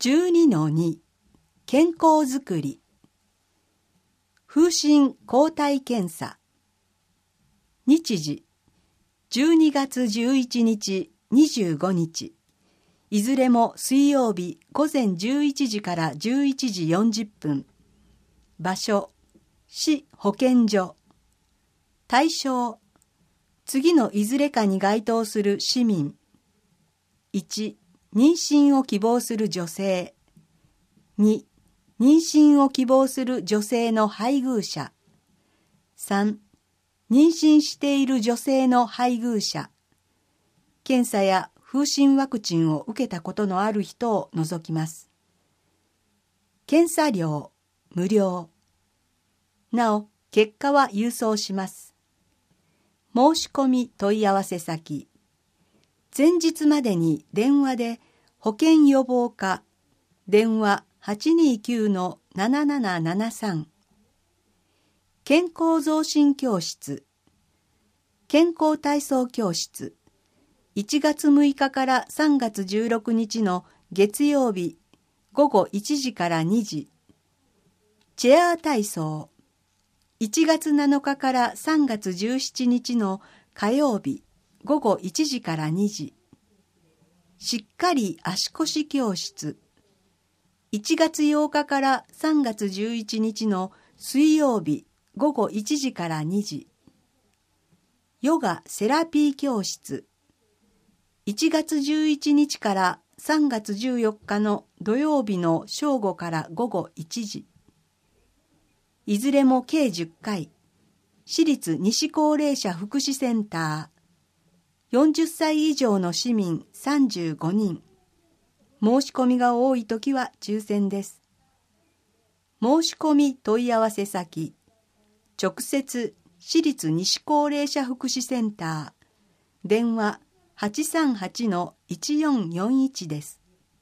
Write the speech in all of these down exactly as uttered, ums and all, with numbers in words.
じゅうにのに 健康づくり風疹抗体検査日時じゅうにがつじゅういちにちにじゅうごにちいずれも水曜日午前じゅういちじからじゅういちじよんじゅっぷん場所市保健所対象次のいずれかに該当する市民いち妊娠を希望する女性に妊娠を希望する女性の配偶者さん妊娠している女性の配偶者検査や風疹ワクチンを受けたことのある人を除きます。検査料無料なお結果は郵送します。申し込み問い合わせ先前日までに電話で保健予防課電話 はちにきゅうのななななななさん 健康増進教室健康体操教室いちがつむいかからさんがつじゅうろくにちの月曜日ごごいちじからにじチェア体操いちがつなのかからさんがつじゅうしちにちの火曜日ごごいちじからにじしっかり足腰教室いちがつようかからさんがつじゅういちにちの水曜日ごごいちじからにじヨガセラピー教室いちがつじゅういちにちからさんがつじゅうよっかの土曜日の正午からごごいちじいずれも計じゅっかい市立西高齢者福祉センターよんじゅっさい以上の市民さんじゅうごにん申し込みが多いときは抽選です。申し込み問い合わせ先直接市立西高齢者福祉センター電話 はちさんはちのいちよんよんいち です。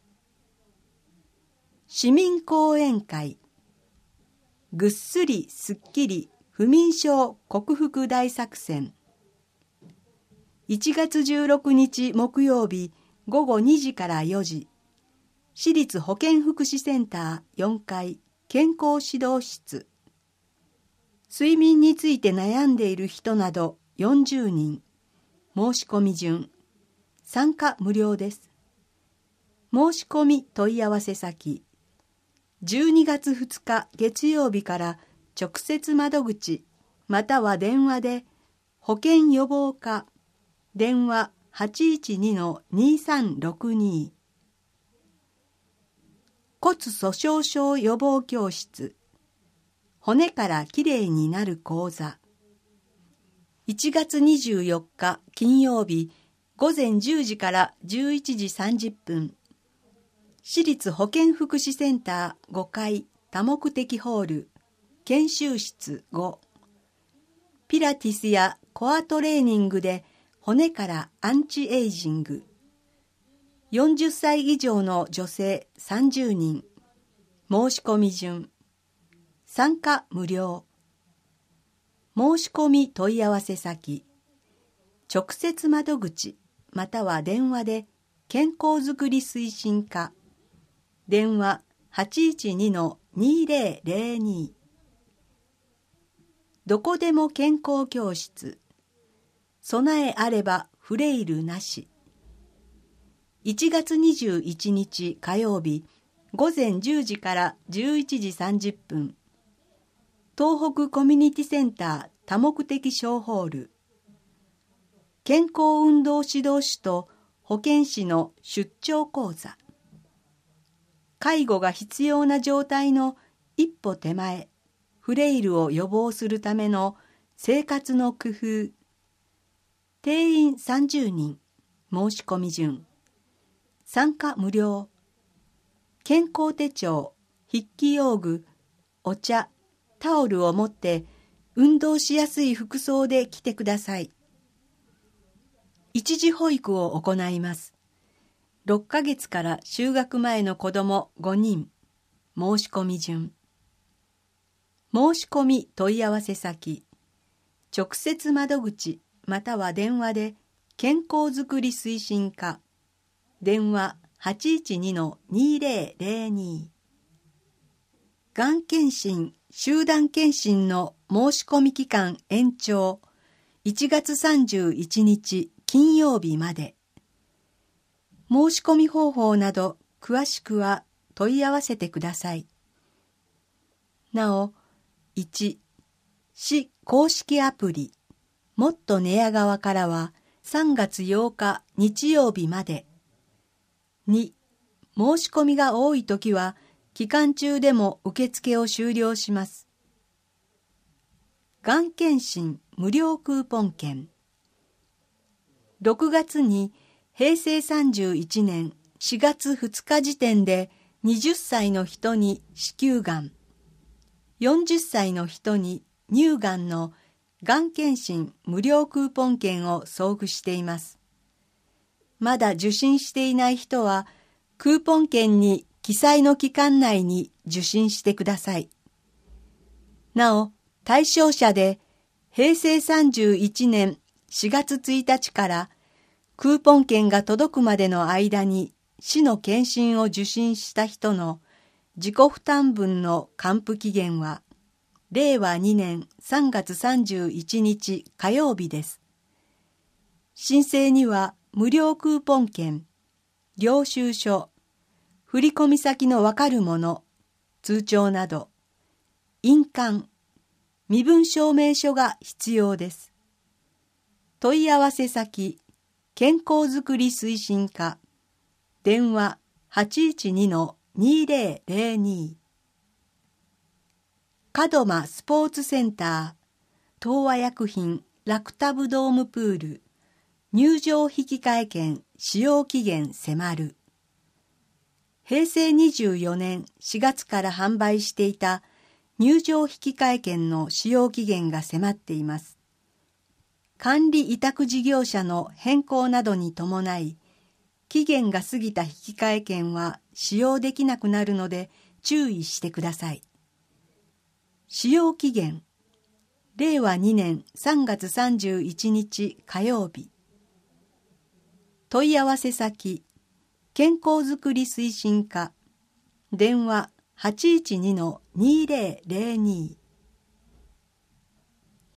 市民講演会ぐっすりすっきり不眠症克服大作戦いちがつじゅうろくにち木曜日ごごにじからよじ市立保健福祉センターよんかい健康指導室睡眠について悩んでいる人などよんじゅうにん申し込み順参加無料です。申し込み問い合わせ先じゅうにがつふつか月曜日から直接窓口または電話で保健予防課電話 はちいちにのにさんろくに 骨粗鬆症予防教室骨からきれいになる講座いちがつにじゅうよっか金曜日ごぜんじゅうじからじゅういちじさんじゅっぷん市立保健福祉センターごかい多目的ホール研修室ごピラティスやコアトレーニングで骨からアンチエイジングよんじゅっさい以上の女性さんじゅうにん申し込み順参加無料申し込み問い合わせ先直接窓口または電話で健康づくり推進課電話 はちいちにのにぜろぜろに どこでも健康教室備えあればフレイルなしいちがつにじゅういちにち火曜日ごぜんじゅうじからじゅういちじさんじゅっぷん東北コミュニティセンター多目的小ホール健康運動指導士と保健師の出張講座介護が必要な状態の一歩手前フレイルを予防するための生活の工夫定員さんじゅうにん申し込み順参加無料健康手帳筆記用具お茶タオルを持って運動しやすい服装で来てください。一時保育を行います。ろっかげつから就学前の子どもごにん申し込み順申し込み問い合わせ先直接窓口または電話で健康づくり推進課電話はちいちにのにぜろぜろに。がん検診、集団検診の申し込み期間延長、いちがつさんじゅういちにち金曜日まで。申し込み方法など詳しくは問い合わせてください。なお、いち、市公式アプリ、もっと寝屋川からはさんがつようか日曜日まで。に、申し込みが多いときは期間中でも受付を終了します。がん検診無料クーポン券。ろくがつにへいせいさんじゅういちねんしがつふつか時点ではたちの人に子宮がん、よんじゅっさいの人に乳がんのがん検診無料クーポン券を送付しています。まだ受診していない人は、クーポン券に記載の期間内に受診してください。なお、対象者でへいせいさんじゅういちねんしがつついたちからクーポン券が届くまでの間に市の検診を受診した人の自己負担分の還付期限はれいわにねんさんがつさんじゅういちにち火曜日です。申請には無料クーポン券、領収書、振込先のわかるもの、通帳など、印鑑、身分証明書が必要です。問い合わせ先、健康づくり推進課、電話はちいちにのにぜろぜろに。門真スポーツセンター、東和薬品ラクタブドームプール、入場引換券使用期限迫る。へいせいにじゅうよねんしがつから販売していた入場引換券の使用期限が迫っています。管理委託事業者の変更などに伴い、期限が過ぎた引換券は使用できなくなるので注意してください。使用期限、れいわにねんさんがつさんじゅういちにち火曜日。問い合わせ先、健康づくり推進課、電話はちいちにのにぜろぜろに。